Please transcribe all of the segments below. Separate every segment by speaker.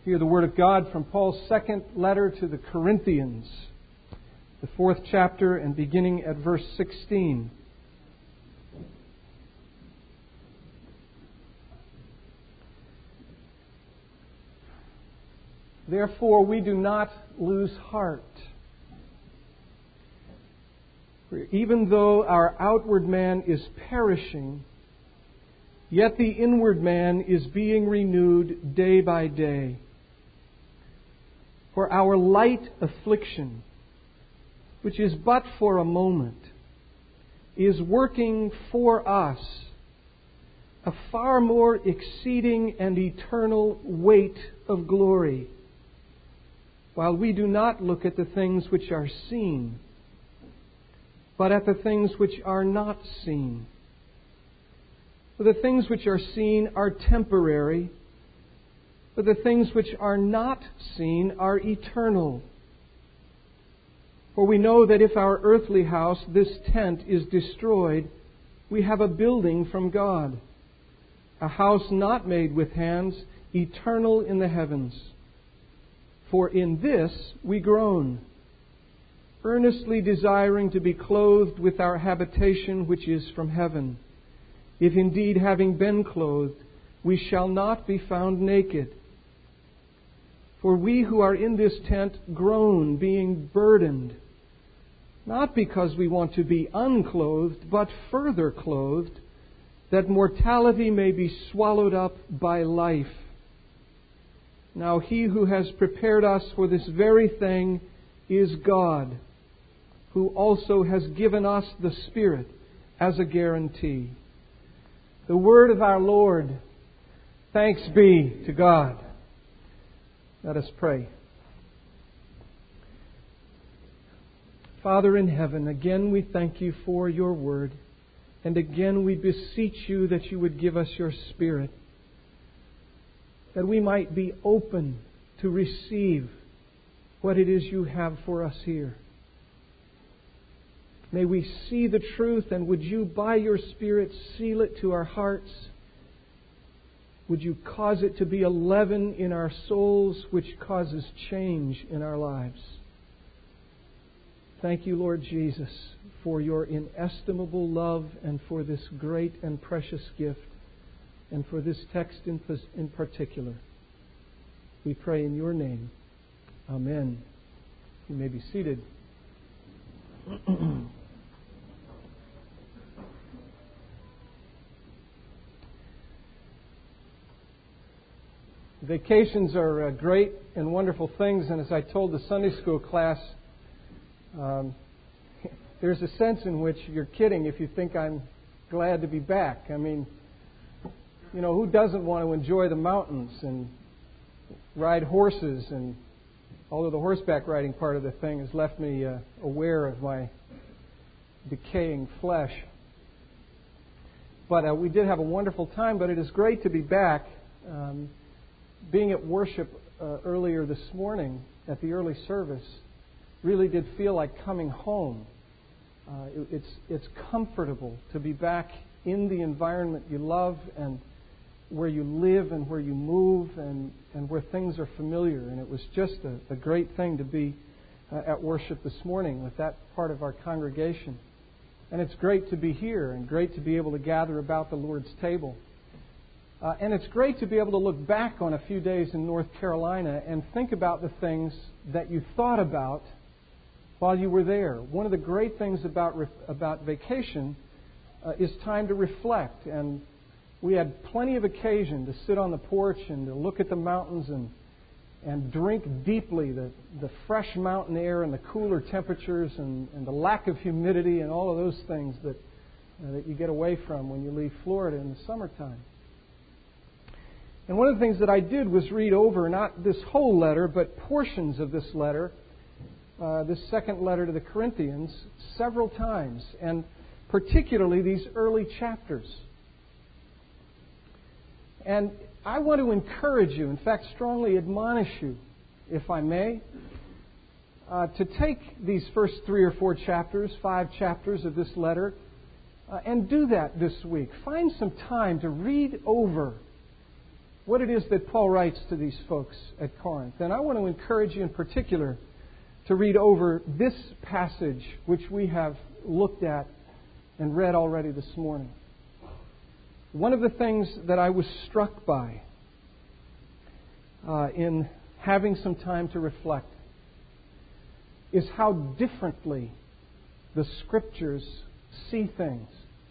Speaker 1: Hear the Word of God from Paul's second letter to the Corinthians, the 4th chapter and beginning at verse 16. Therefore we do not lose heart. For even though our outward man is perishing, yet the inward man is being renewed day by day. For our light affliction, which is but for a moment, is working for us a far more exceeding and eternal weight of glory, while we do not look at the things which are seen, but at the things which are not seen. For the things which are seen are temporary, but the things which are not seen are eternal. For we know that if our earthly house, this tent, is destroyed, we have a building from God, a house not made with hands, eternal in the heavens. For in this we groan, earnestly desiring to be clothed with our habitation which is from heaven, if indeed, having been clothed, we shall not be found naked. For we who are in this tent groan, being burdened, not because we want to be unclothed, but further clothed, that mortality may be swallowed up by life. Now He who has prepared us for this very thing is God, who also has given us the Spirit as a guarantee. The word of our Lord. Thanks be to God. Let us pray. Father in heaven, again we thank You for Your word. And again we beseech You that You would give us Your Spirit, that we might be open to receive what it is You have for us here. May we see the truth, and would You, by Your Spirit, seal it to our hearts? Would You cause it to be a leaven in our souls which causes change in our lives? Thank You, Lord Jesus, for Your inestimable love and for this great and precious gift, and for this text in particular. We pray in Your name. Amen. You may be seated. Vacations are great and wonderful things, and as I told the Sunday school class, there's a sense in which you're kidding if you think I'm glad to be back. I mean, you know, who doesn't want to enjoy the mountains and ride horses? And although the horseback riding part of the thing has left me aware of my decaying flesh. But we did have a wonderful time, but it is great to be back. Being at worship earlier this morning at the early service really did feel like coming home. It's comfortable to be back in the environment you love and where you live and where you move and where things are familiar. And it was just a great thing to be at worship this morning with that part of our congregation. And it's great to be here and great to be able to gather about the Lord's table. And it's great to be able to look back on a few days in North Carolina and think about the things that you thought about while you were there. One of the great things about vacation is time to reflect. And we had plenty of occasion to sit on the porch and to look at the mountains and drink deeply the fresh mountain air and the cooler temperatures and the lack of humidity and all of those things that you get away from when you leave Florida in the summertime. And one of the things that I did was read over, not this whole letter, but portions of this letter, this second letter to the Corinthians, several times, and particularly these early chapters. And I want to encourage you, in fact, strongly admonish you, if I may, to take these first 3 or 4 chapters, 5 chapters of this letter, and do that this week. Find some time to read over what it is that Paul writes to these folks at Corinth. And I want to encourage you in particular to read over this passage which we have looked at and read already this morning. One of the things that I was struck by in having some time to reflect is how differently the Scriptures see things.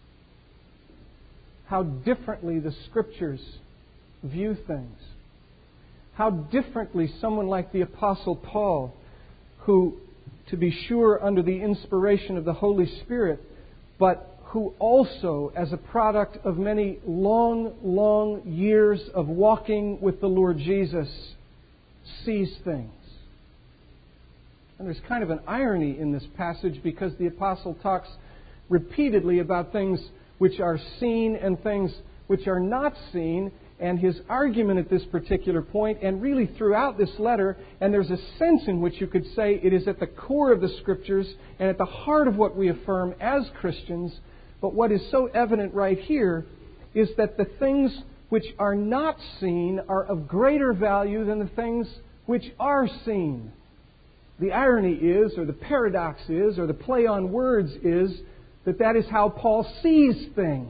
Speaker 1: How differently the Scriptures view things. How differently someone like the Apostle Paul, who, to be sure, under the inspiration of the Holy Spirit, but who also, as a product of many long years of walking with the Lord Jesus, sees things. And there's kind of an irony in this passage because the Apostle talks repeatedly about things which are seen and things which are not seen. And his argument at this particular point, and really throughout this letter, and there's a sense in which you could say it is at the core of the Scriptures and at the heart of what we affirm as Christians. But what is so evident right here is that the things which are not seen are of greater value than the things which are seen. The irony is, or the paradox is, or the play on words is, that is how Paul sees things.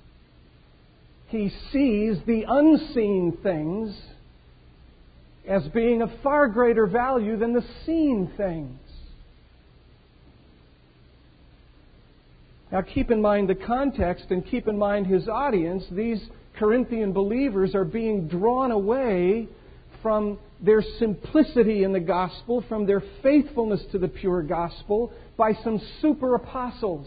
Speaker 1: He sees the unseen things as being of far greater value than the seen things. Now keep in mind the context and keep in mind his audience. These Corinthian believers are being drawn away from their simplicity in the gospel, from their faithfulness to the pure gospel, by some super apostles.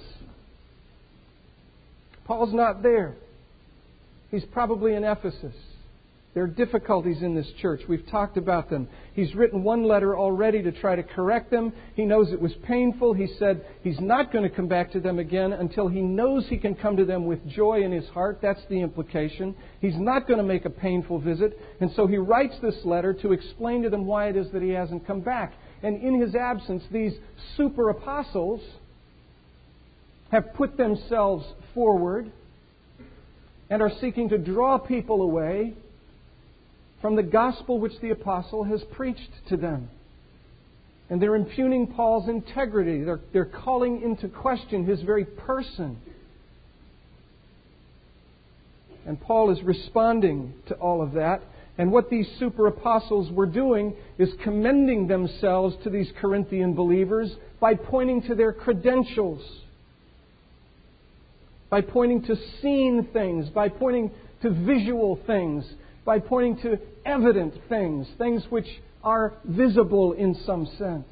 Speaker 1: Paul's not there. He's probably in Ephesus. There are difficulties in this church. We've talked about them. He's written one letter already to try to correct them. He knows it was painful. He said he's not going to come back to them again until he knows he can come to them with joy in his heart. That's the implication. He's not going to make a painful visit. And so he writes this letter to explain to them why it is that he hasn't come back. And in his absence, these super apostles have put themselves forward and are seeking to draw people away from the gospel which the apostle has preached to them. And they're impugning Paul's integrity. They're calling into question his very person. And Paul is responding to all of that. And what these super apostles were doing is commending themselves to these Corinthian believers by pointing to their credentials, by pointing to seen things, by pointing to visual things, by pointing to evident things, things which are visible in some sense.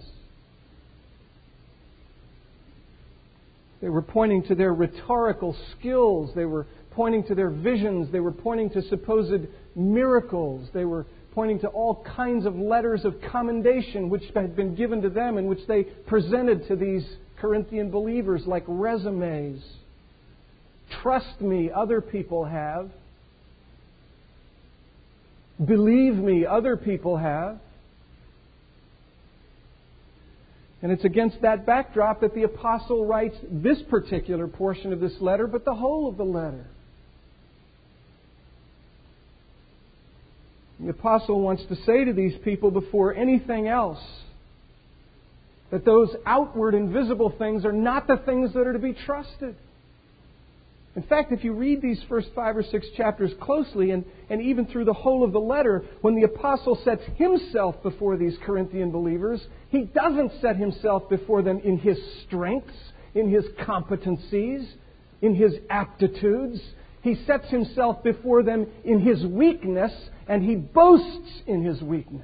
Speaker 1: They were pointing to their rhetorical skills. They were pointing to their visions. They were pointing to supposed miracles. They were pointing to all kinds of letters of commendation which had been given to them and which they presented to these Corinthian believers like resumes. Trust me, other people have. Believe me, other people have. And it's against that backdrop that the apostle writes this particular portion of this letter, but the whole of the letter. The apostle wants to say to these people before anything else that those outward and visible things are not the things that are to be trusted. In fact, if you read these first 5 or 6 chapters closely, and even through the whole of the letter, when the apostle sets himself before these Corinthian believers, he doesn't set himself before them in his strengths, in his competencies, in his aptitudes. He sets himself before them in his weakness, and he boasts in his weakness.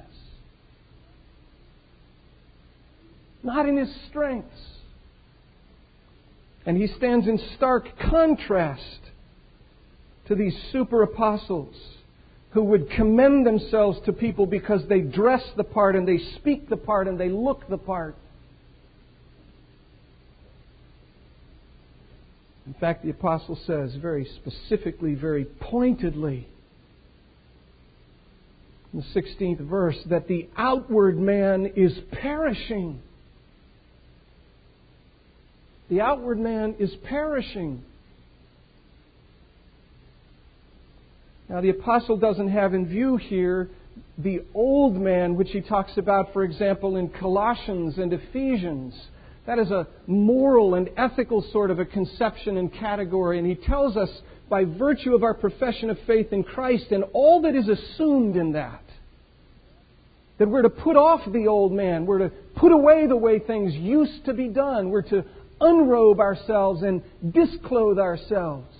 Speaker 1: Not in his strengths. And he stands in stark contrast to these super apostles who would commend themselves to people because they dress the part and they speak the part and they look the part. In fact, the apostle says very specifically, very pointedly in the 16th verse that the outward man is perishing. The outward man is perishing. Now, the apostle doesn't have in view here the old man, which he talks about, for example, in Colossians and Ephesians. That is a moral and ethical sort of a conception and category. And he tells us, by virtue of our profession of faith in Christ and all that is assumed in that we're to put off the old man. We're to put away the way things used to be done. We're to unrobe ourselves and disclothe ourselves.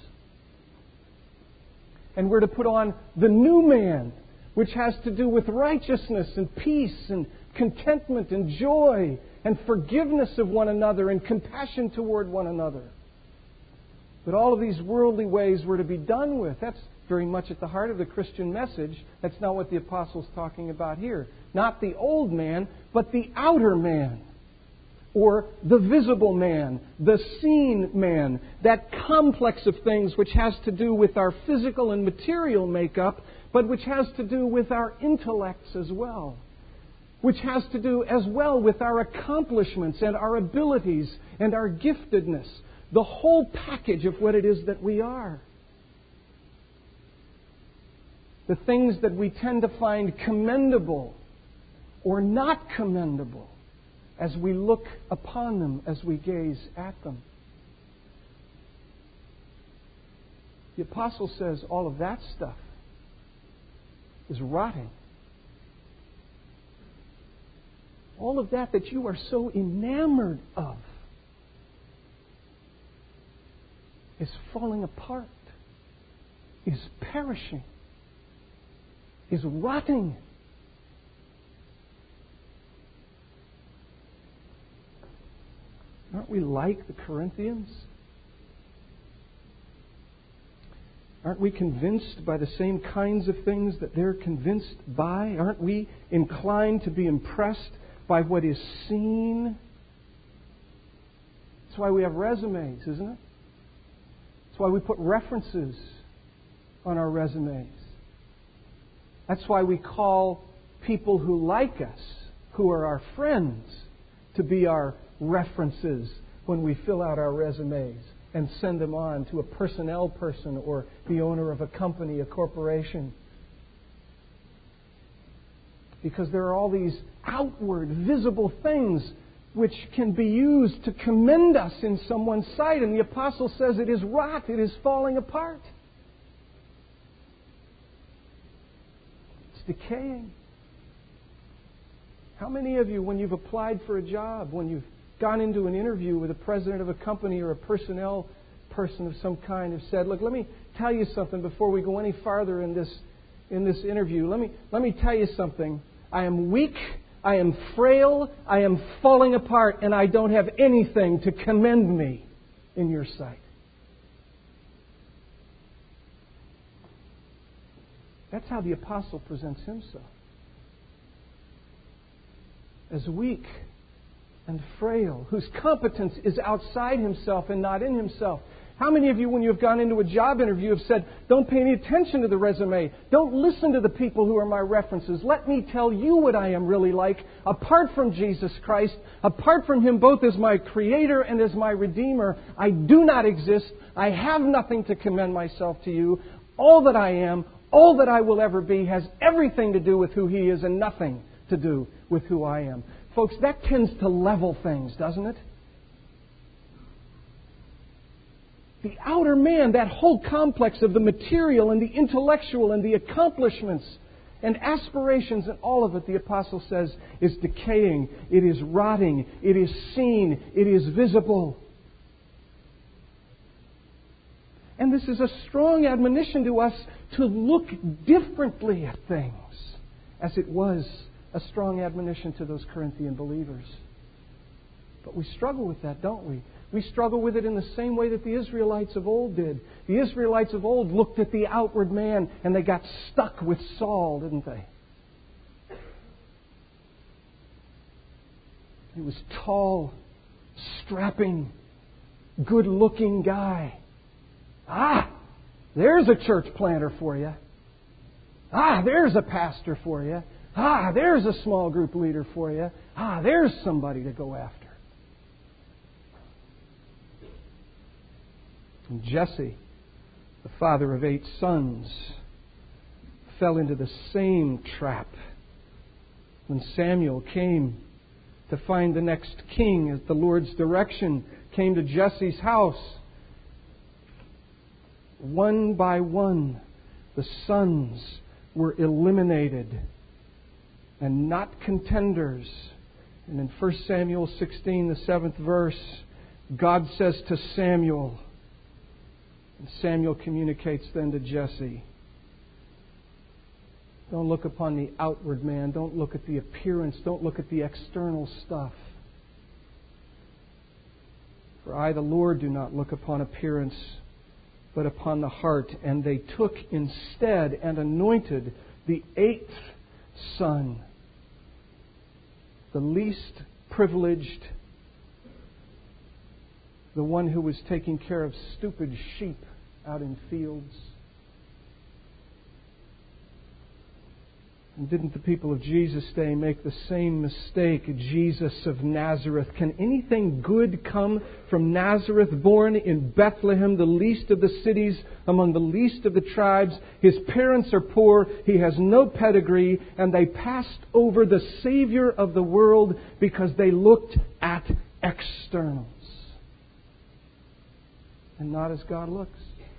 Speaker 1: And we're to put on the new man, which has to do with righteousness and peace and contentment and joy and forgiveness of one another and compassion toward one another. But all of these worldly ways were to be done with. That's very much at the heart of the Christian message. That's not what the apostle's talking about here. Not the old man, but the outer man. Or the visible man, the seen man. That complex of things which has to do with our physical and material makeup, but which has to do with our intellects as well. Which has to do as well with our accomplishments and our abilities and our giftedness. The whole package of what it is that we are. The things that we tend to find commendable or not commendable as we look upon them, as we gaze at them. The apostle says all of that stuff is rotting. All of that you are so enamored of is falling apart, is perishing, is rotting. Aren't we like the Corinthians? Aren't we convinced by the same kinds of things that they're convinced by? Aren't we inclined to be impressed by what is seen? That's why we have resumes, isn't it? That's why we put references on our resumes. That's why we call people who like us, who are our friends, to be our references when we fill out our resumes and send them on to a personnel person or the owner of a company, a corporation. Because there are all these outward, visible things which can be used to commend us in someone's sight. And the apostle says it is rot, it is falling apart. It's decaying. How many of you, when you've applied for a job, when you've gone into an interview with a president of a company or a personnel person of some kind, have said, "Look, let me tell you something before we go any farther in this interview. Let me tell you something. I am weak, I am frail, I am falling apart, and I don't have anything to commend me in your sight." That's how the apostle presents himself. As weak and frail, whose competence is outside himself and not in himself. How many of you, when you have gone into a job interview, have said, "Don't pay any attention to the resume. Don't listen to the people who are my references. Let me tell you what I am really like, apart from Jesus Christ, apart from Him both as my Creator and as my Redeemer. I do not exist. I have nothing to commend myself to you. All that I am, all that I will ever be, has everything to do with who He is and nothing to do with who I am." Folks, that tends to level things, doesn't it? The outer man, that whole complex of the material and the intellectual and the accomplishments and aspirations and all of it, the apostle says, is decaying. It is rotting. It is seen. It is visible. And this is a strong admonition to us to look differently at things, as it was a strong admonition to those Corinthian believers. But we struggle with that, don't we? We struggle with it in the same way that the Israelites of old did. The Israelites of old looked at the outward man and they got stuck with Saul, didn't they? He was tall, strapping, good-looking guy. Ah, there's a church planter for you. Ah, there's a pastor for you. Ah, there's a small group leader for you. Ah, there's somebody to go after. And Jesse, the father of 8 sons, fell into the same trap. When Samuel came to find the next king, as the Lord's direction came to Jesse's house, one by one, the sons were eliminated and not contenders. And in 1 Samuel 16, the 7th verse, God says to Samuel, and Samuel communicates then to Jesse, don't look upon the outward man. Don't look at the appearance. Don't look at the external stuff. For I, the Lord, do not look upon appearance, but upon the heart. And they took instead and anointed the 8th son, the least privileged, the one who was taking care of stupid sheep out in fields. And didn't the people of Jesus' day make the same mistake? Jesus of Nazareth. Can anything good come from Nazareth, born in Bethlehem, the least of the cities, among the least of the tribes? His parents are poor, he has no pedigree, and they passed over the Savior of the world because they looked at externals and not as God looks.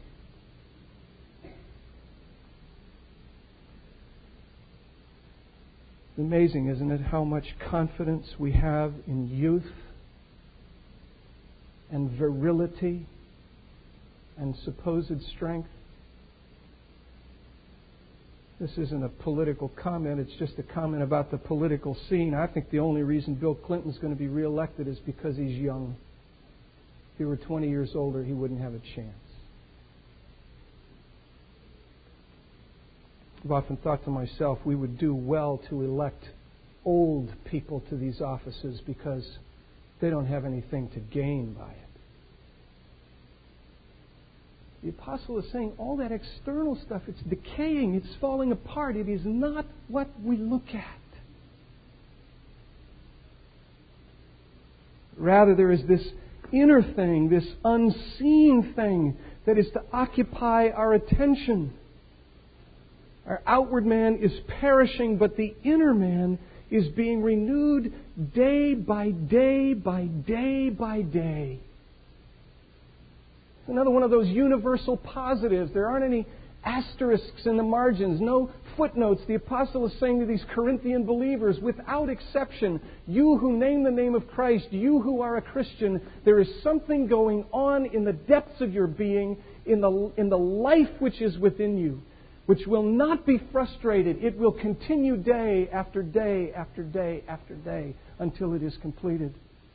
Speaker 1: Amazing, isn't it, how much confidence we have in youth and virility and supposed strength? This isn't a political comment, it's just a comment about the political scene. I think the only reason Bill Clinton's going to be reelected is because he's young. If he were 20 years older, he wouldn't have a chance. I've often thought to myself, we would do well to elect old people to these offices because they don't have anything to gain by it. The apostle is saying all that external stuff, it's decaying, it's falling apart. It is not what we look at. Rather, there is this inner thing, this unseen thing that is to occupy our attention. Our outward man is perishing, but the inner man is being renewed day by day by day by day. It's another one of those universal positives. There aren't any asterisks in the margins, no footnotes. The apostle is saying to these Corinthian believers, without exception, you who name the name of Christ, you who are a Christian, there is something going on in the depths of your being, in the life which is within you, which will not be frustrated. It will continue day after day after day after day until it is completed.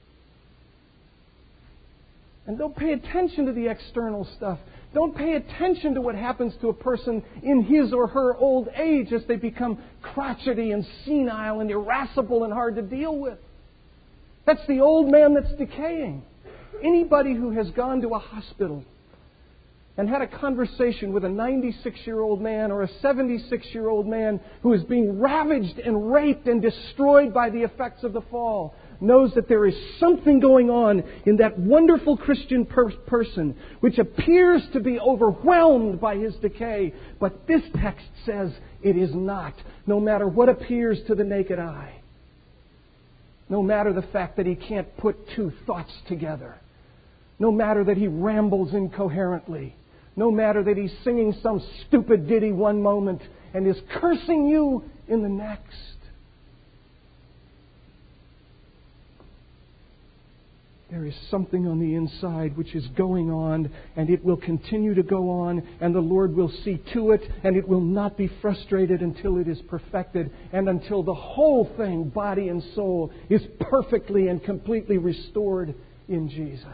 Speaker 1: And don't pay attention to the external stuff. Don't pay attention to what happens to a person in his or her old age as they become crotchety and senile and irascible and hard to deal with. That's the old man that's decaying. Anybody who has gone to a hospital and had a conversation with a 96-year-old man or a 76-year-old man who is being ravaged and raped and destroyed by the effects of the fall knows that there is something going on in that wonderful Christian person which appears to be overwhelmed by his decay. But this text says it is not, no matter what appears to the naked eye. No matter the fact that he can't put two thoughts together. No matter that he rambles incoherently. No matter that he's singing some stupid ditty one moment and is cursing you in the next. There is something on the inside which is going on, and it will continue to go on, and the Lord will see to it, and it will not be frustrated until it is perfected, and until the whole thing, body and soul, is perfectly and completely restored in Jesus.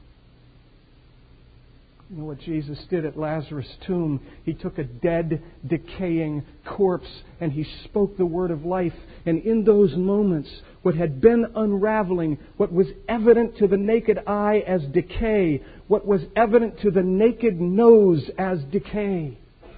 Speaker 1: You know what Jesus did at Lazarus' tomb? He took a dead, decaying corpse and He spoke the word of life. And in those moments, what had been unraveling, what was evident to the naked eye as decay, what was evident to the naked nose as decay,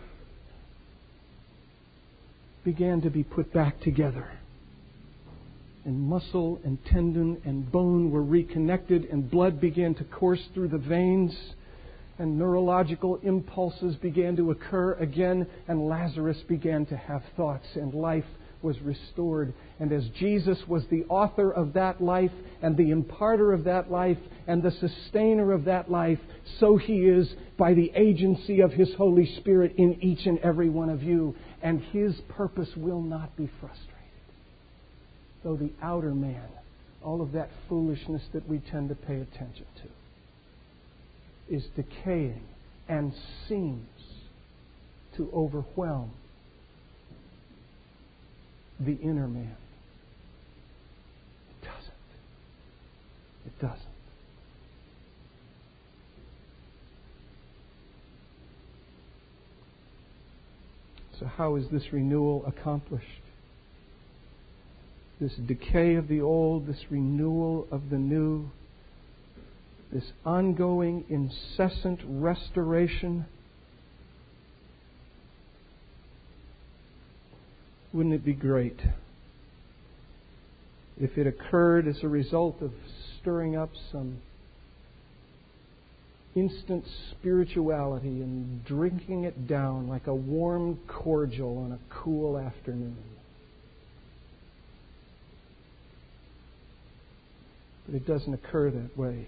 Speaker 1: began to be put back together. And muscle and tendon and bone were reconnected, and blood began to course through the veins. and neurological impulses began to occur again, and Lazarus began to have thoughts, and life was restored. And as Jesus was the author of that life, and the imparter of that life, and the sustainer of that life, so He is by the agency of His Holy Spirit in each and every one of you. And His purpose will not be frustrated. Though the outer man, all of that foolishness that we tend to pay attention to, is decaying and seems to overwhelm the inner man. It doesn't. It doesn't. So how is this renewal accomplished? This decay of the old, this renewal of the new, this ongoing, incessant restoration. Wouldn't it be great if it occurred as a result of stirring up some instant spirituality and drinking it down like a warm cordial on a cool afternoon? But it doesn't occur that way.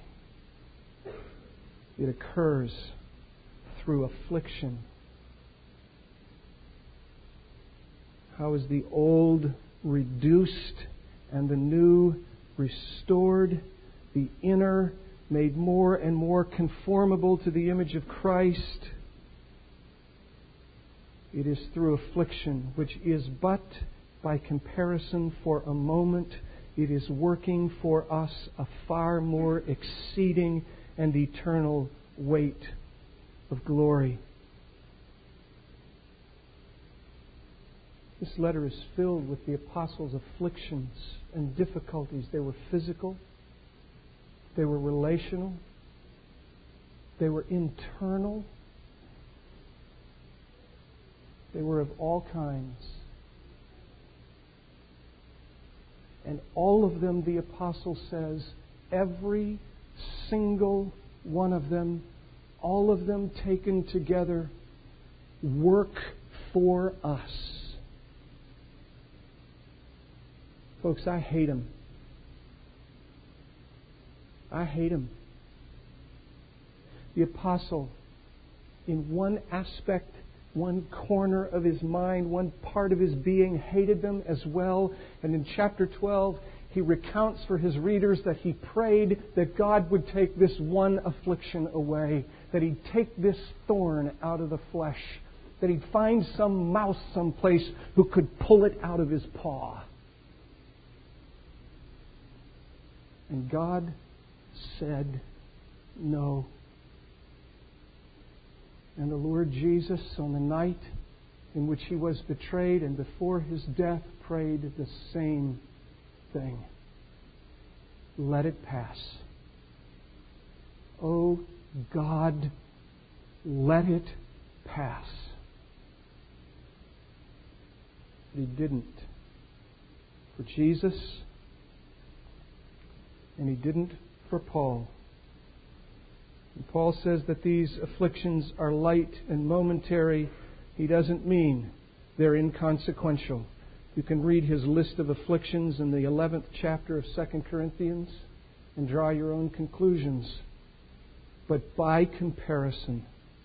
Speaker 1: It occurs through affliction. How is the old reduced and the new restored? The inner made more and more conformable to the image of Christ. It is through affliction, which is but by comparison for a moment. It is working for us a far more exceeding and eternal weight of glory. This letter is filled with the apostles' afflictions and difficulties. They were physical. They were relational. They were internal. They were of all kinds. And all of them, the apostle says, every single one of them, all of them taken together, work for us. Folks, I hate them. I hate them. The apostle, in one aspect, one corner of his mind, one part of his being, hated them as well. And in chapter 12, he recounts for his readers that he prayed that God would take this one affliction away, that He'd take this thorn out of the flesh, that He'd find some mouse someplace who could pull it out of his paw. And God said no. And the Lord Jesus, on the night in which He was betrayed and before His death, prayed the same thing. Let it pass. Oh God, let it pass. But He didn't. For Jesus, and He didn't for Paul. And Paul says that these afflictions are light and momentary. He doesn't mean they're inconsequential. You can read his list of afflictions in the 11th chapter of 2 Corinthians and draw your own conclusions. But by comparison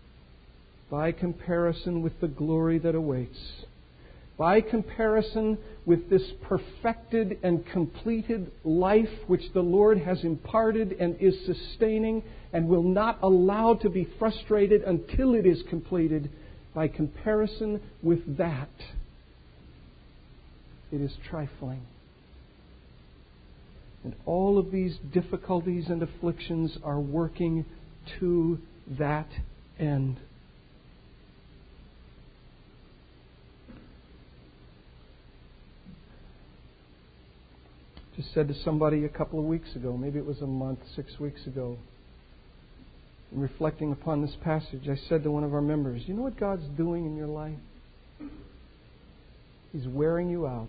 Speaker 1: with the glory that awaits, by comparison with this perfected and completed life which the Lord has imparted and is sustaining and will not allow to be frustrated until it is completed, by comparison with that, it is trifling. And all of these difficulties and afflictions are working to that end. Just said to somebody a couple of weeks ago, maybe it was a month, 6 weeks ago, in reflecting upon this passage, I said to one of our members, you know what God's doing in your life? He's wearing you out.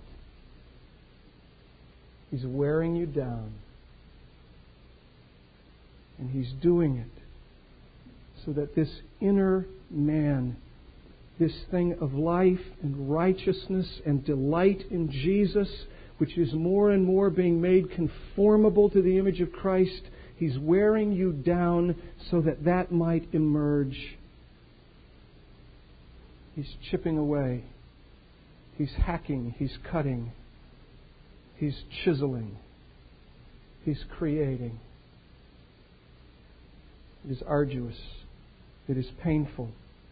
Speaker 1: He's wearing you down. And He's doing it so that this inner man, this thing of life and righteousness and delight in Jesus, which is more and more being made conformable to the image of Christ, He's wearing you down so that that might emerge. He's chipping away. He's hacking. He's cutting. He's chiseling. He's creating. It is arduous. It is painful.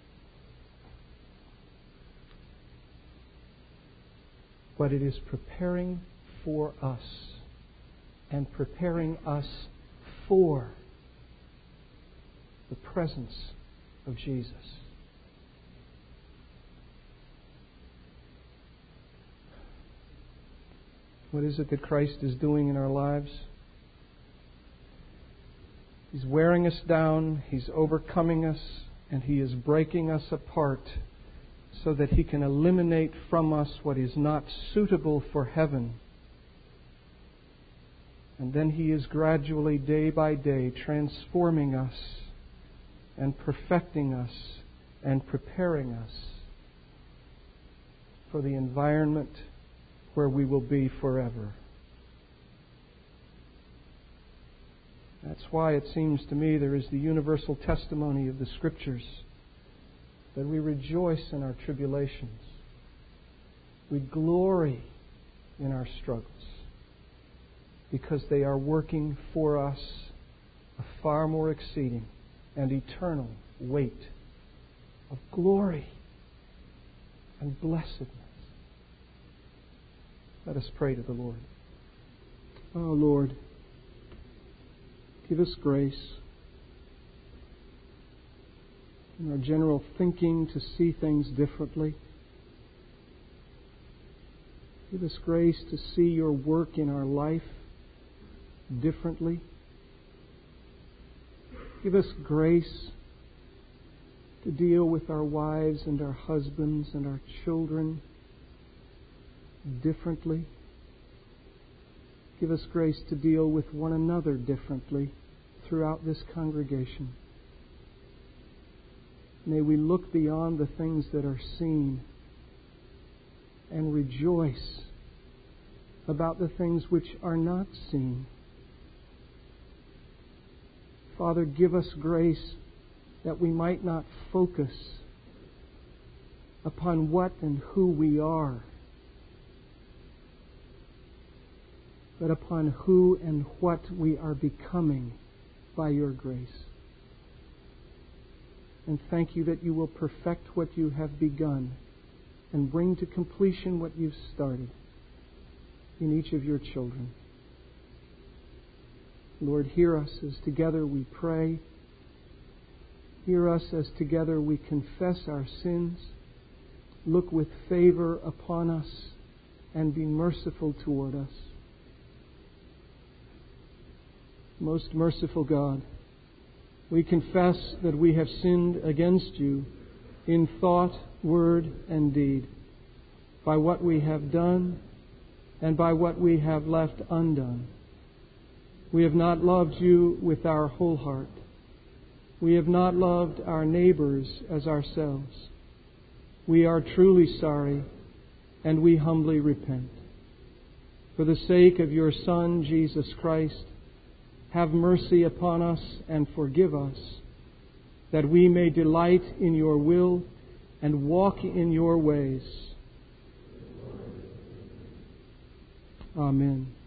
Speaker 1: But it is preparing for us and preparing us for the presence of Jesus. What is it that Christ is doing in our lives? He's wearing us down, He's overcoming us, and He is breaking us apart so that He can eliminate from us what is not suitable for heaven. And then He is gradually, day by day, transforming us and perfecting us and preparing us for the environment where we will be forever. That's why it seems to me there is the universal testimony of the Scriptures that we rejoice in our tribulations. We glory in our struggles because they are working for us a far more exceeding and eternal weight of glory and blessedness. Let us pray to the Lord. Oh, Lord, give us grace in our general thinking to see things differently. Give us grace to see Your work in our life differently. Give us grace to deal with our wives and our husbands and our children differently. Give us grace to deal with one another differently throughout this congregation. May we look beyond the things that are seen and rejoice about the things which are not seen. Father, give us grace that we might not focus upon what and who we are, but upon who and what we are becoming by Your grace. And thank You that You will perfect what You have begun and bring to completion what You've started in each of Your children. Lord, hear us as together we pray. Hear us as together we confess our sins. Look with favor upon us and be merciful toward us. Most merciful God, we confess that we have sinned against You in thought, word, and deed, by what we have done and by what we have left undone. We have not loved You with our whole heart. We have not loved our neighbors as ourselves. We are truly sorry, and we humbly repent. For the sake of Your Son, Jesus Christ, have mercy upon us and forgive us, that we may delight in Your will and walk in Your ways. Amen.